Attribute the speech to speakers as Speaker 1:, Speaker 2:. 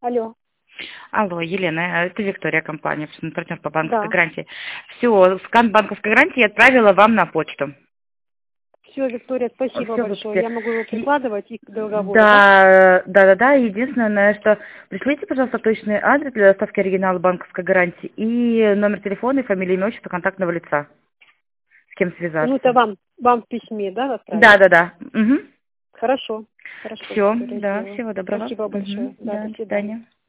Speaker 1: Алло.
Speaker 2: Алло, Елена, это Виктория, компания, партнер по банковской
Speaker 1: Да.
Speaker 2: гарантии. Все, скан банковской гарантии я отправила вам на почту.
Speaker 1: Все, Виктория, спасибо
Speaker 2: Все,
Speaker 1: большое. Я могу его прикладывать и к договору,
Speaker 2: да? Единственное, что пришлите, пожалуйста, точный адрес для доставки оригинала банковской гарантии и номер телефона, и фамилия, имя, отчество контактного лица. С кем
Speaker 1: Ну,
Speaker 2: связаться.
Speaker 1: это вам в письме, да, отправить?
Speaker 2: Да. Угу.
Speaker 1: Хорошо,
Speaker 2: Все,
Speaker 1: Виктория,
Speaker 2: да,
Speaker 1: сделаю.
Speaker 2: всего доброго.
Speaker 1: Спасибо большое.
Speaker 2: Угу.
Speaker 1: Да,
Speaker 2: Да,
Speaker 1: до
Speaker 2: до
Speaker 1: свидания.
Speaker 2: свидания.